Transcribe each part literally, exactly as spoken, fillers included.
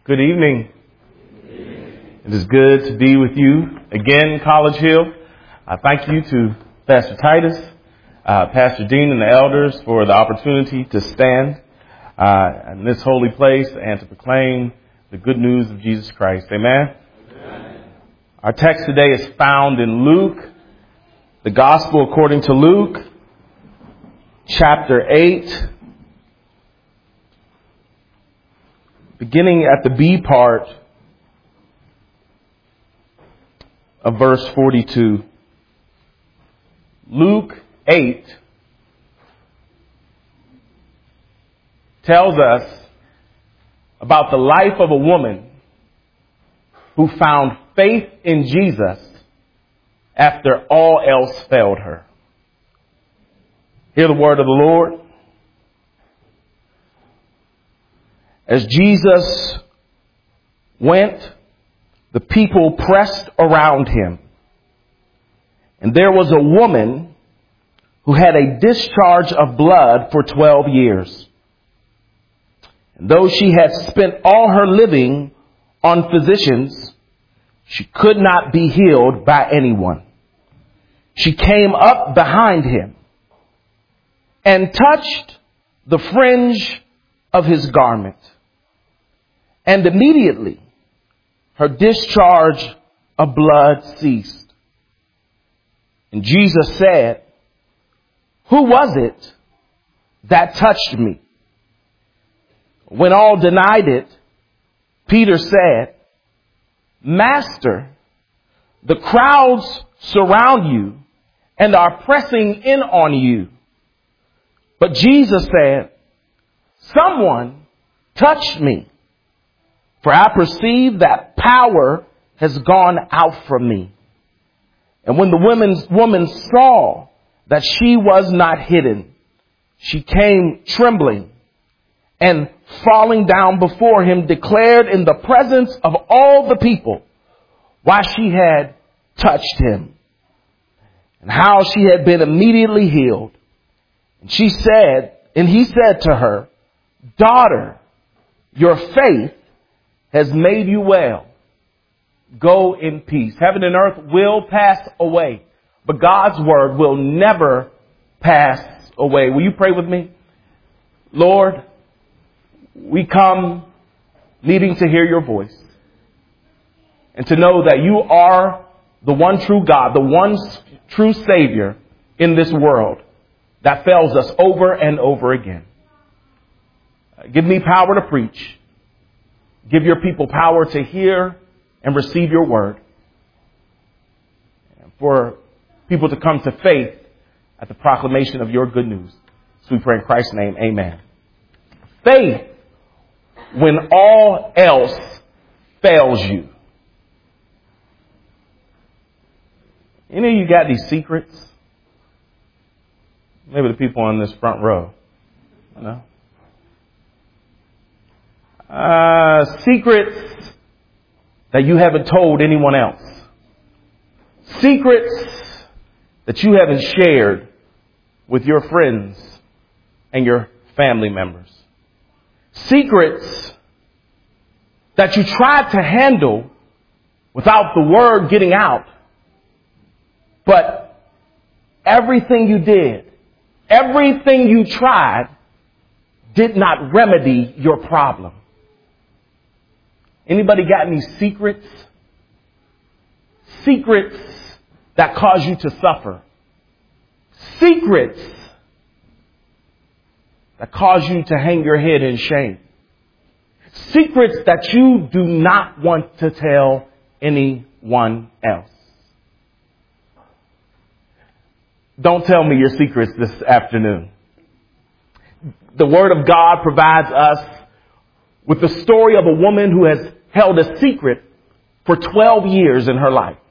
Good evening. It is good to be with you again, College Hill. I thank you to Pastor Titus, uh, Pastor Dean, and the elders for the opportunity to stand uh, in this holy place and to proclaim the good news of Jesus Christ. Amen? Amen. Our text today is found in Luke, the Gospel according to Luke, chapter eight. Beginning at the B part of verse forty-two. Luke eight tells us about the life of a woman who found faith in Jesus after all else failed her. Hear the word of the Lord. As Jesus went, the people pressed around him. And there was a woman who had a discharge of blood for twelve years. And though she had spent all her living on physicians, she could not be healed by anyone. She came up behind him and touched the fringe of his garment. And immediately her discharge of blood ceased. And Jesus said, "Who was it that touched me?" When all denied it, Peter said, "Master, the crowds surround you and are pressing in on you." But Jesus said, "Someone touched me, for I perceive that power has gone out from me." And when the woman's woman saw that she was not hidden, she came trembling and falling down before him, declared in the presence of all the people why she had touched him and how she had been immediately healed. And she said, and he said to her, "Daughter, your faith has made you well. Go in peace." Heaven and earth will pass away, but God's word will never pass away. Will you pray with me? Lord, we come needing to hear your voice and to know that you are the one true God, the one true Savior in this world that fails us over and over again. Give me power to preach. Give your people power to hear and receive your word. And for people to come to faith at the proclamation of your good news. So we pray in Christ's name, amen. Faith when all else fails you. Any of you got these secrets? Maybe the people on this front row. I know. Uh, secrets that you haven't told anyone else. Secrets that you haven't shared with your friends and your family members. Secrets that you tried to handle without the word getting out. But everything you did, everything you tried did not remedy your problem. Anybody got any secrets? Secrets that cause you to suffer. Secrets that cause you to hang your head in shame. Secrets that you do not want to tell anyone else. Don't tell me your secrets this afternoon. The Word of God provides us with the story of a woman who has held a secret for twelve years in her life.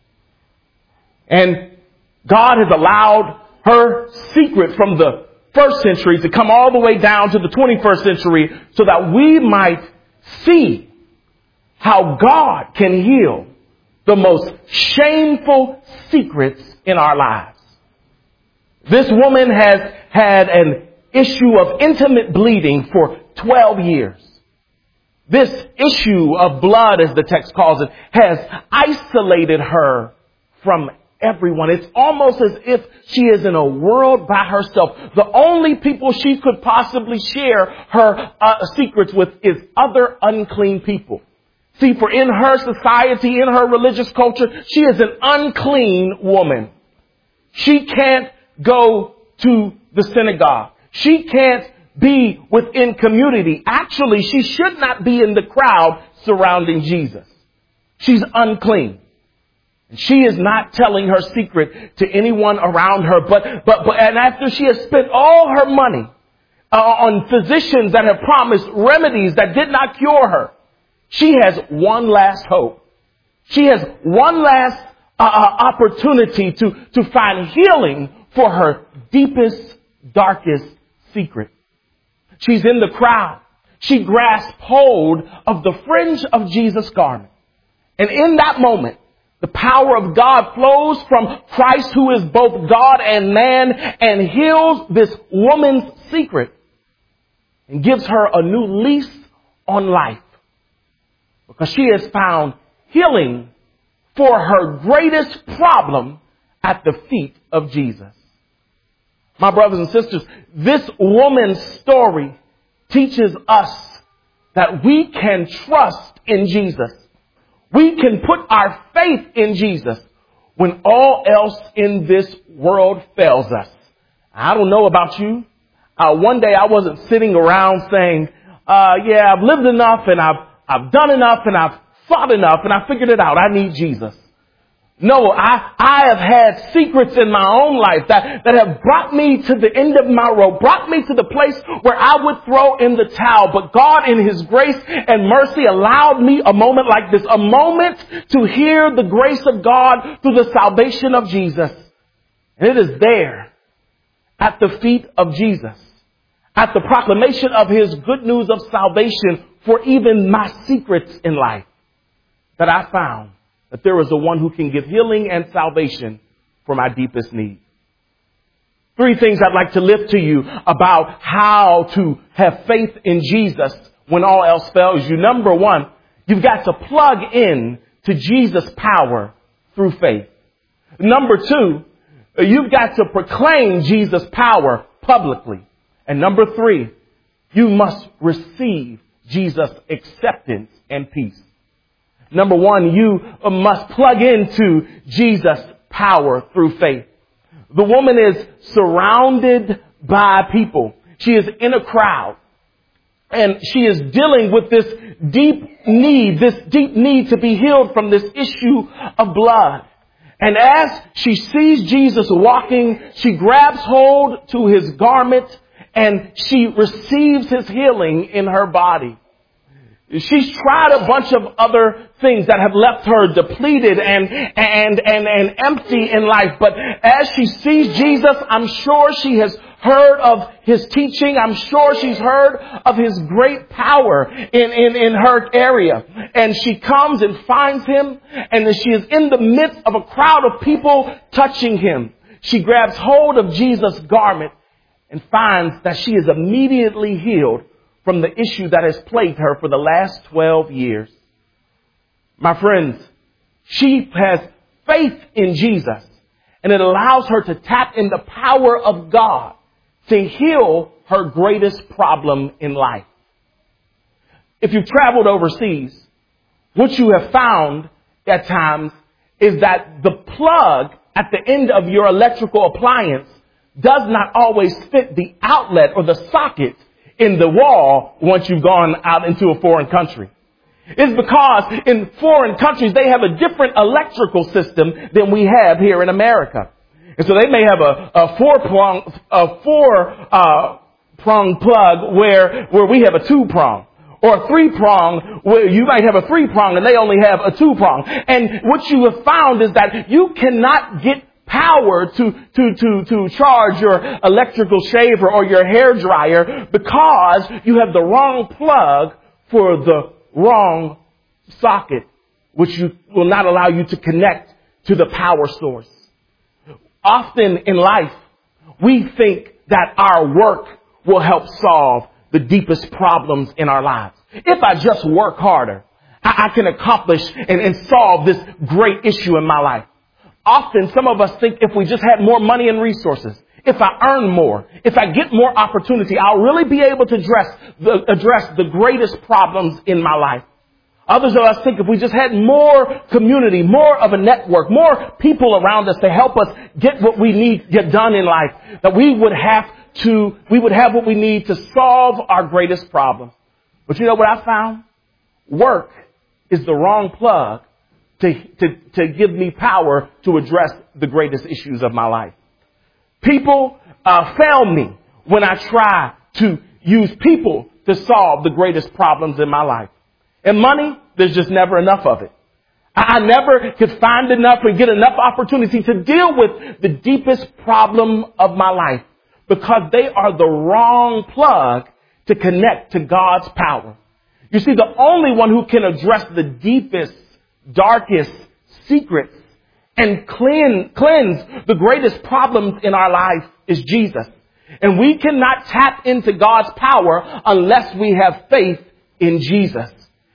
And God has allowed her secret from the first century to come all the way down to the twenty-first century so that we might see how God can heal the most shameful secrets in our lives. This woman has had an issue of intimate bleeding for twelve years. This issue of blood, as the text calls it, has isolated her from everyone. It's almost as if she is in a world by herself. The only people she could possibly share her uh, secrets with is other unclean people. See, for in her society, in her religious culture, she is an unclean woman. She can't go to the synagogue. She can't be within community. Actually, she should not be in the crowd surrounding Jesus. She's unclean. And she is not telling her secret to anyone around her. But, but, but, and after she has spent all her money uh, on physicians that have promised remedies that did not cure her, she has one last hope. She has one last uh, opportunity to, to find healing for her deepest, darkest secret. She's in the crowd. She grasps hold of the fringe of Jesus' garment. And in that moment, the power of God flows from Christ, who is both God and man, and heals this woman's secret and gives her a new lease on life. Because she has found healing for her greatest problem at the feet of Jesus. My brothers and sisters, this woman's story teaches us that we can trust in Jesus. We can put our faith in Jesus when all else in this world fails us. I don't know about you. Uh, one day I wasn't sitting around saying, uh, yeah, I've lived enough and I've I've done enough and I've thought enough and I figured it out. I need Jesus. No, I, I have had secrets in my own life that, that have brought me to the end of my rope, brought me to the place where I would throw in the towel. But God, in His grace and mercy, allowed me a moment like this, a moment to hear the grace of God through the salvation of Jesus. And it is there at the feet of Jesus, at the proclamation of His good news of salvation for even my secrets in life, that I found that there is a one who can give healing and salvation for my deepest need. Three things I'd like to lift to you about how to have faith in Jesus when all else fails you. Number one, you've got to plug in to Jesus' power through faith. Number two, you've got to proclaim Jesus' power publicly. And number three, you must receive Jesus' acceptance and peace. Number one, you must plug into Jesus' power through faith. The woman is surrounded by people. She is in a crowd. And she is dealing with this deep need, this deep need to be healed from this issue of blood. And as she sees Jesus walking, she grabs hold to His garment and she receives His healing in her body. She's tried a bunch of other things that have left her depleted and, and, and, and empty in life. But as she sees Jesus, I'm sure she has heard of His teaching. I'm sure she's heard of His great power in, in, in her area. And she comes and finds Him, and she is in the midst of a crowd of people touching Him. She grabs hold of Jesus' garment and finds that she is immediately healed from the issue that has plagued her for the last twelve years. My friends, she has faith in Jesus, and it allows her to tap in the power of God to heal her greatest problem in life. If you've traveled overseas, what you have found at times is that the plug at the end of your electrical appliance does not always fit the outlet or the socket in the wall once you've gone out into a foreign country. It's because in foreign countries, they have a different electrical system than we have here in America. And so they may have a, a four prong, a four, uh, prong plug where, where we have a two prong, or a three prong where you might have a three prong and they only have a two prong. And what you have found is that you cannot get power to, to, to, to charge your electrical shaver or your hair dryer because you have the wrong plug for the wrong socket, which you will not allow you to connect to the power source. Often in life, we think that our work will help solve the deepest problems in our lives. If I just work harder, I, I can accomplish and, and solve this great issue in my life. Often some of us think if we just had more money and resources, if I earn more, if I get more opportunity, I'll really be able to address the, address the greatest problems in my life. Others of us think if we just had more community, more of a network, more people around us to help us get what we need get done in life, that we would have to, we would have what we need to solve our greatest problems. But you know what I found? Work is the wrong plug to, to, to give me power to address the greatest issues of my life. People uh, fail me when I try to use people to solve the greatest problems in my life. And money, there's just never enough of it. I, I never could find enough or get enough opportunity to deal with the deepest problem of my life because they are the wrong plug to connect to God's power. You see, the only one who can address the deepest, darkest secrets and cleanse, cleanse the greatest problems in our life is Jesus. And we cannot tap into God's power unless we have faith in Jesus.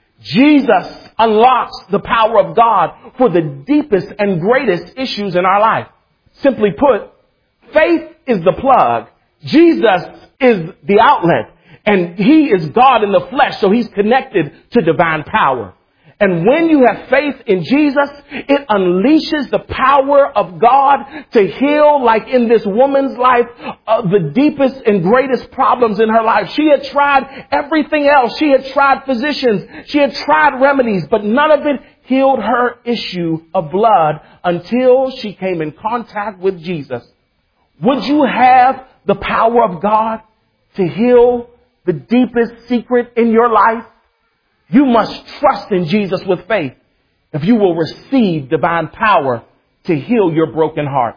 Jesus unlocks the power of God for the deepest and greatest issues in our life. Simply put, faith is the plug. Jesus is the outlet. And he is God in the flesh, so he's connected to divine power. And when you have faith in Jesus, it unleashes the power of God to heal, like in this woman's life, uh, the deepest and greatest problems in her life. She had tried everything else. She had tried physicians. She had tried remedies, but none of it healed her issue of blood until she came in contact with Jesus. Would you have the power of God to heal the deepest secret in your life? You must trust in Jesus with faith if you will receive divine power to heal your broken heart.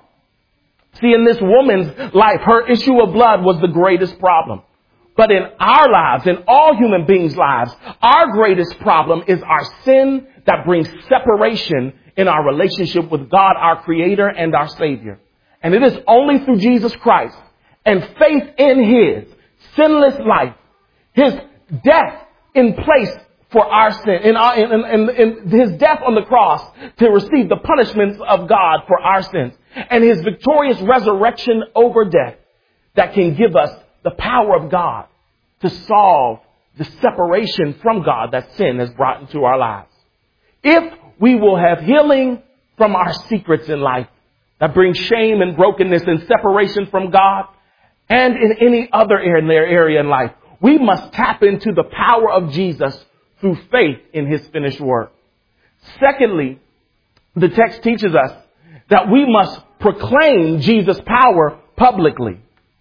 See, in this woman's life, her issue of blood was the greatest problem. But in our lives, in all human beings' lives, our greatest problem is our sin that brings separation in our relationship with God, our Creator and our Savior. And it is only through Jesus Christ and faith in His sinless life, His death in place for our sin, in, our, in, in, in his death on the cross to receive the punishments of God for our sins, and his victorious resurrection over death that can give us the power of God to solve the separation from God that sin has brought into our lives. If we will have healing from our secrets in life that bring shame and brokenness and separation from God, and in any other area in life, we must tap into the power of Jesus through faith in his finished work. Secondly, the text teaches us that we must proclaim Jesus' power publicly.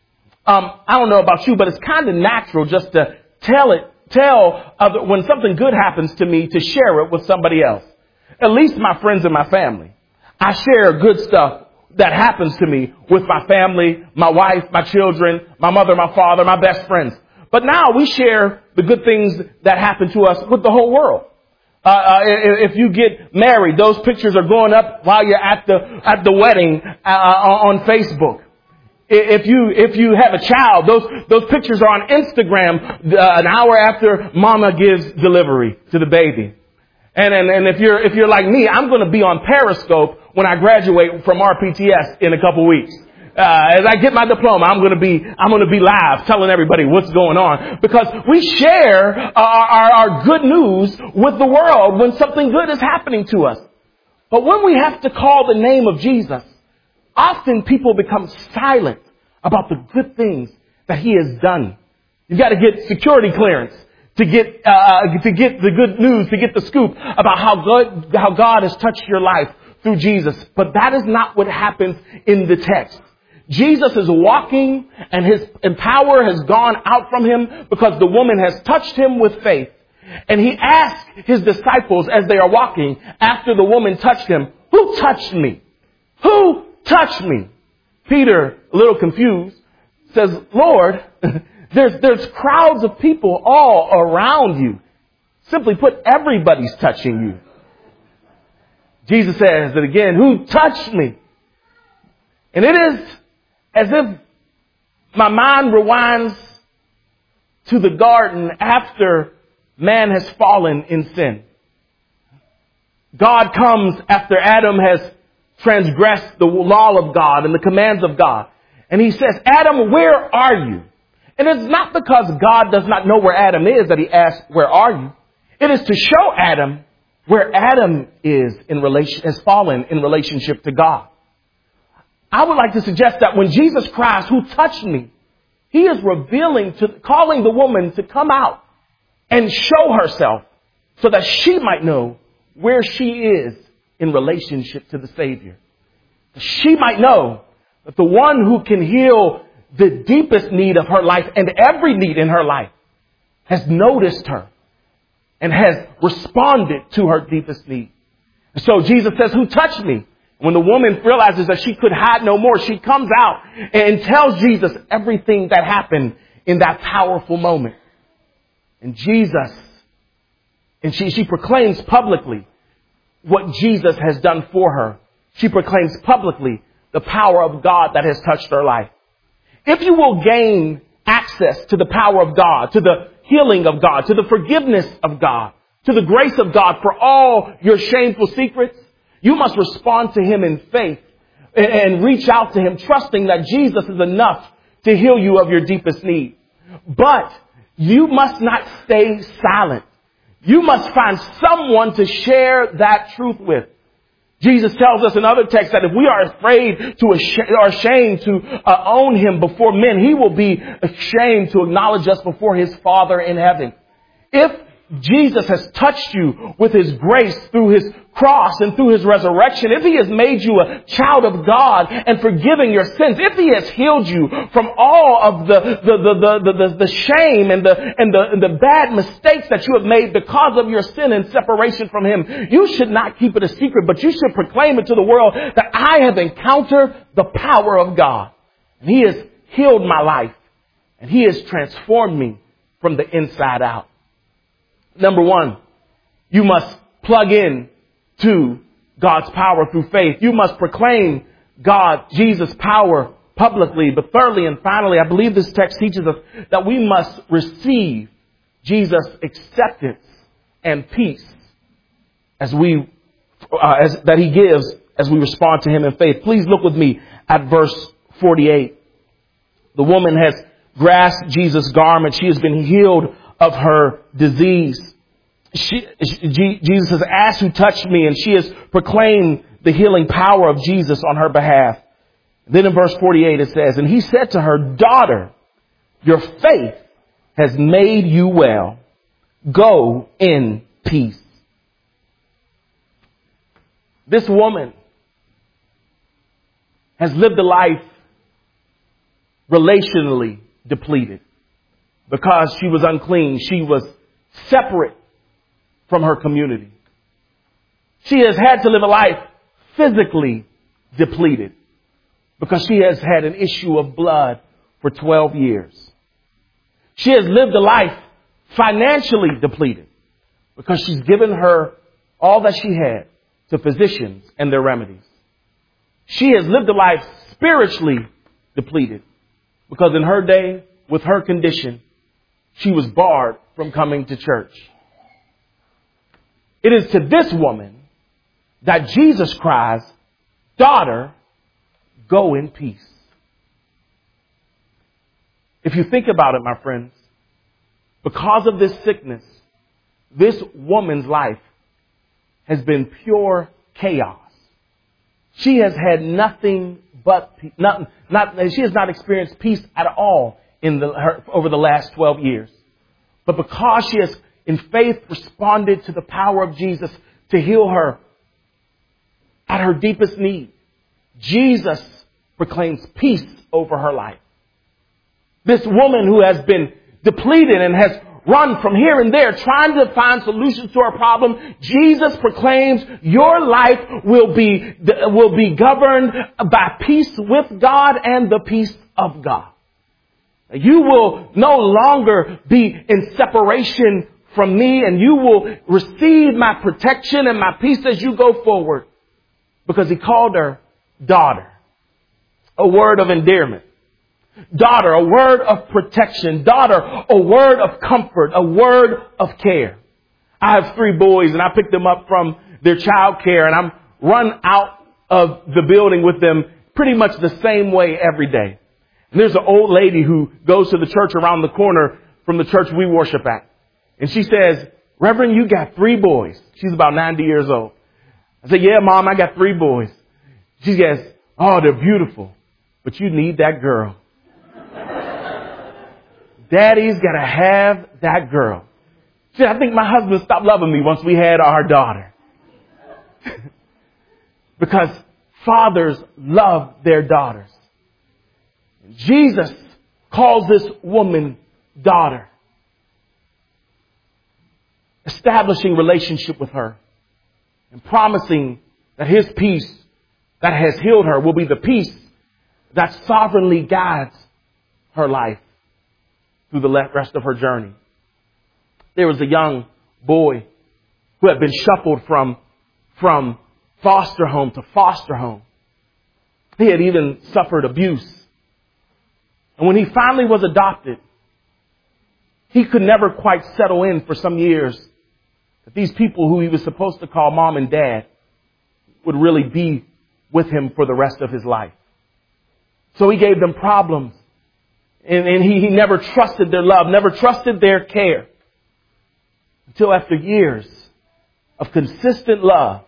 Um, I don't know about you, but it's kind of natural just to tell it, tell other, when something good happens to me, to share it with somebody else. At least my friends and my family. I share good stuff that happens to me with my family, my wife, my children, my mother, my father, my best friends. But now we share the good things that happen to us with the whole world. Uh, uh, if you get married, those pictures are going up while you're at the at the wedding uh, on Facebook. If you if you have a child, those those pictures are on Instagram uh, an hour after mama gives delivery to the baby. And and, and if you're if you're like me, I'm going to be on Periscope when I graduate from R P T S in a couple weeks. Uh, as I get my diploma, I'm going to be, I'm going to be live telling everybody what's going on, because we share our, our, our good news with the world when something good is happening to us. But when we have to call the name of Jesus, often people become silent about the good things that he has done. You've got to get security clearance to get, uh, to get the good news, to get the scoop about how good, how God has touched your life through Jesus. But that is not what happens in the text. Jesus is walking and his and power has gone out from him because the woman has touched him with faith. And he asked his disciples as they are walking after the woman touched him, "Who touched me? Who touched me?" Peter, a little confused, says, "Lord, there's, there's crowds of people all around you. Simply put, everybody's touching you." Jesus says it again, "Who touched me?" And it is as if my mind rewinds to the garden after man has fallen in sin. God comes after Adam has transgressed the law of God and the commands of God. And he says, Adam, where are you? And it's not because God does not know where Adam is that he asks, where are you? It is to show Adam where Adam is in relation, has fallen in relationship to God. I would like to suggest that when Jesus cries, who touched me? He is revealing to, calling the woman to come out and show herself so that she might know where she is in relationship to the Savior. She might know that the one who can heal the deepest need of her life and every need in her life has noticed her and has responded to her deepest need. So Jesus says, who touched me? When the woman realizes that she could hide no more, she comes out and tells Jesus everything that happened in that powerful moment. And Jesus, and she, she proclaims publicly what Jesus has done for her. She proclaims publicly the power of God that has touched her life. If you will gain access to the power of God, to the healing of God, to the forgiveness of God, to the grace of God for all your shameful secrets, you must respond to Him in faith and reach out to Him, trusting that Jesus is enough to heal you of your deepest need. But you must not stay silent. You must find someone to share that truth with. Jesus tells us in other texts that if we are afraid to or ashamed to uh, own Him before men, He will be ashamed to acknowledge us before His Father in heaven. If Jesus has touched you with His grace through His cross and through His resurrection, if He has made you a child of God and forgiving your sins, if He has healed you from all of the the the the, the, the shame and the and the and the bad mistakes that you have made because of your sin and separation from Him, you should not keep it a secret, but you should proclaim it to the world that I have encountered the power of God. And He has healed my life and He has transformed me from the inside out. Number one, you must plug in to God's power through faith. You must proclaim God, Jesus' power publicly. But thirdly and finally, I believe this text teaches us that we must receive Jesus' acceptance and peace as we, uh, as, that He gives as we respond to Him in faith. Please look with me at verse forty-eight. The woman has grasped Jesus' garment. She has been healed of her disease. She, she, Jesus has asked who touched me, and she has proclaimed the healing power of Jesus on her behalf. Then in verse forty-eight it says, and He said to her, daughter, your faith has made you well. Go in peace. This woman has lived a life relationally depleted. Because she was unclean, she was separate from her community. She has had to live a life physically depleted because she has had an issue of blood for twelve years. She has lived a life financially depleted because she's given her all that she had to physicians and their remedies. She has lived a life spiritually depleted because in her day, with her condition, she was barred from coming to church. It is to this woman that Jesus cries, daughter, go in peace. If you think about it, my friends, because of this sickness, this woman's life has been pure chaos. She has had nothing but, not, not, she has not experienced peace at all in the, her, over the last twelve years. But because she has, in faith, responded to the power of Jesus to heal her at her deepest need, Jesus proclaims peace over her life. This woman who has been depleted and has run from here and there trying to find solutions to her problem, Jesus proclaims your life will be, will be governed by peace with God and the peace of God. You will no longer be in separation from me, and you will receive my protection and my peace as you go forward. Because He called her daughter, a word of endearment. Daughter, a word of protection. Daughter, a word of comfort, a word of care. I have three boys and I picked them up from their child care and I'm run out of the building with them pretty much the same way every day. And there's an old lady who goes to the church around the corner from the church we worship at. And she says, Reverend, you got three boys. She's about ninety years old. I said, yeah, Mom, I got three boys. She says, oh, they're beautiful, but you need that girl. Daddy's got to have that girl. She said, I think my husband stopped loving me once we had our daughter. Because fathers love their daughters. Jesus calls this woman daughter, establishing relationship with her and promising that his peace that has healed her will be the peace that sovereignly guides her life through the rest of her journey. There was a young boy who had been shuffled from, from foster home to foster home. He had even suffered abuse. And when he finally was adopted, he could never quite settle in for some years that these people who he was supposed to call mom and dad would really be with him for the rest of his life. So he gave them problems. And, and he, he never trusted their love, never trusted their care. Until after years of consistent love,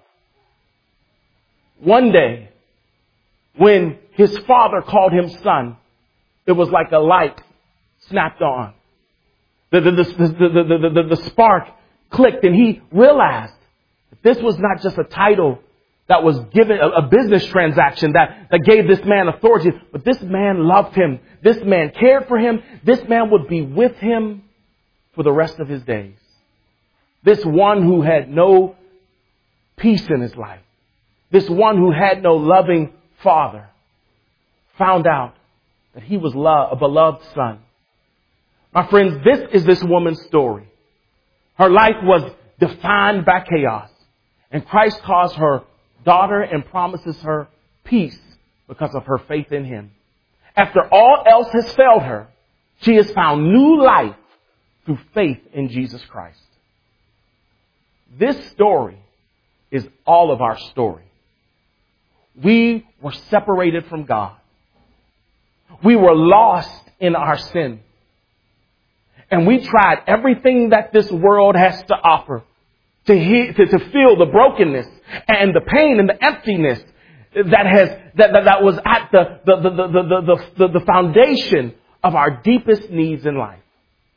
one day, when his father called him son, it was like a light snapped on. The, the, the, the, the, the, the, the spark clicked and he realized that this was not just a title that was given, a, a business transaction that, that gave this man authority, but this man loved him. This man cared for him. This man would be with him for the rest of his days. This one who had no peace in his life, this one who had no loving father, found out that he was lo- a beloved son. My friends, this is this woman's story. Her life was defined by chaos, and Christ calls her daughter and promises her peace because of her faith in him. After all else has failed her, she has found new life through faith in Jesus Christ. This story is all of our story. We were separated from God. We were lost in our sin. And we tried everything that this world has to offer to, he, to, to feel the brokenness and the pain and the emptiness that has that, that, that was at the the, the, the, the, the, the foundation of our deepest needs in life.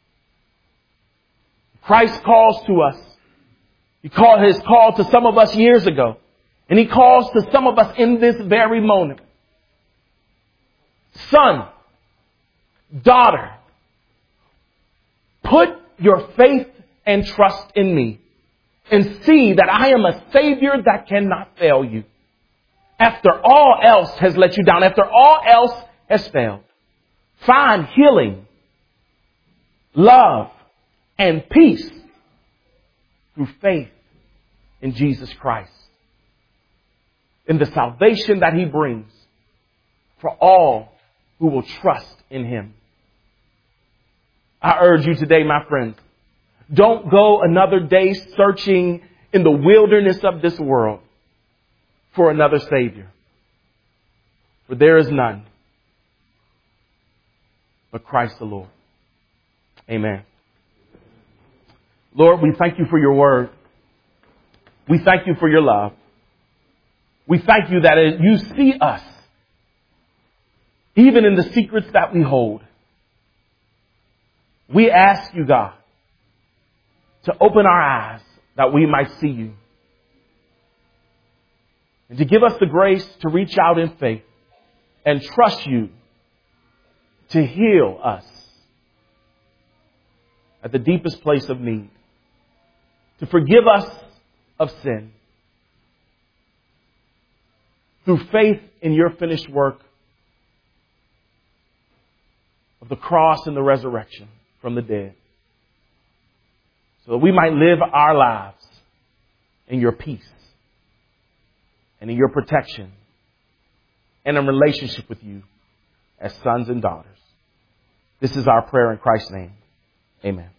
Christ calls to us. He called his call to some of us years ago. And he calls to some of us in this very moment. Son, daughter, put your faith and trust in me and see that I am a Savior that cannot fail you. After all else has let you down, after all else has failed, find healing, love, and peace through faith in Jesus Christ, in the salvation that he brings for all who will trust in him. I urge you today, my friends, don't go another day searching in the wilderness of this world for another Savior. For there is none but Christ the Lord. Amen. Lord, we thank you for your word. We thank you for your love. We thank you that you see us, even in the secrets that we hold. We ask you, God, to open our eyes that we might see you. And to give us the grace to reach out in faith and trust you to heal us at the deepest place of need. To forgive us of sin. Through faith in your finished work of the cross and the resurrection from the dead. So that we might live our lives in your peace and in your protection and in relationship with you as sons and daughters. This is our prayer in Christ's name. Amen.